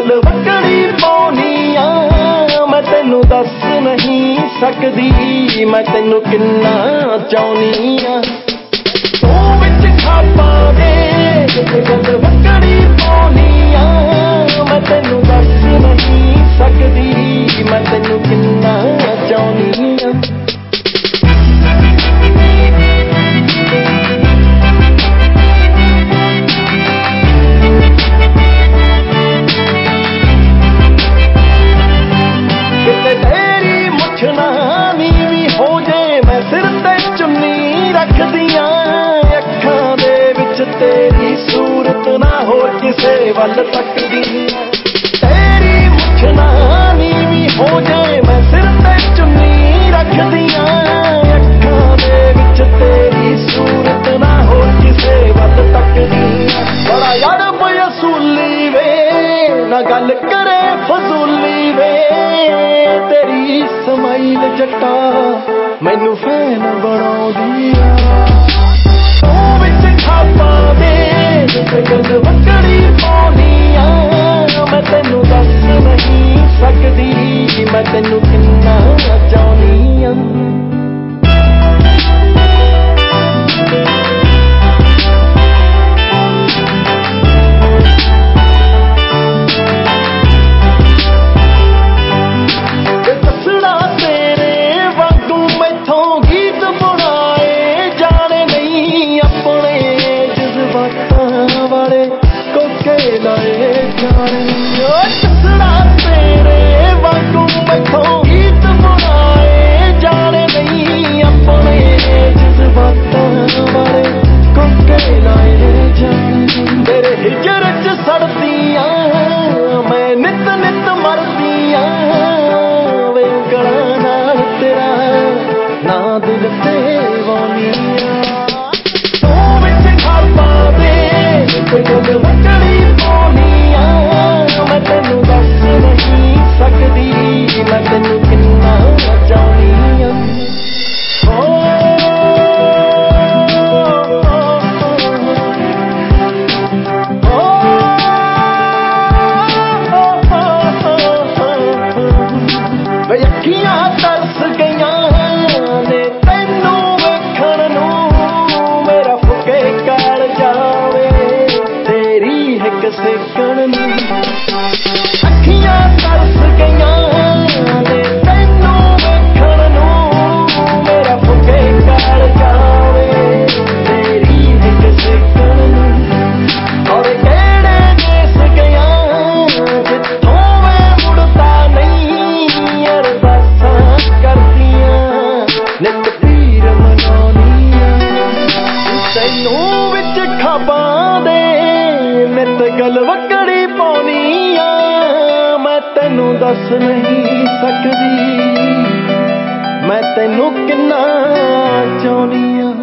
गल वकड़ी पाउनी आ मैं तैनू दस नहीं सकदी मैं तैनू किन्ना चाहुनी आ तू विच खापां दे गल वकड़ी पाउनी आ मैं तैनू दस नहीं सकदी मैं तैनू किन्ना चाहुनी आ तेरी मुछ नानी भी हो जे मैं सिर ते चुन्नी रख दिया अखां दे विच तेरी सूरत ना हो किसे वल तकदी तेरी मुछ नानी भी हो जे मैं सिर ते चुन्नी रख दिया अखां दे विच तेरी सूरत ना हो किसे वल तकदी बड़ा यार बयसूली वे ना गल करे फजूली वे तेरी समाइल जट्टा मैनू फैन बनाउंदी आ तू विच खापां दे गल वकड़ी पाउनी आ मैं तैनू दस नहीं सकदी मैं तैनू किन्ना चाहुनी आ तरस गईयां ने तैनू वेखण नूं मेरा फुके काल जावे तेरी हिक सेकण नूं अखियां तरस गईयां ने तैनू वेखण नूं मेरा फुके काल जावे तेरी हिक सेकण नूं और केड़े देस गया जिथों मैं मुड़दा नहीं अरदासां करदियां नित पीर मनाउणियां तैनू विच खापां दे नित गल वकड़ी पाउनी आ मैं तैनू दस नहीं सकदी मैं तैनू किन्ना चाहुनी आ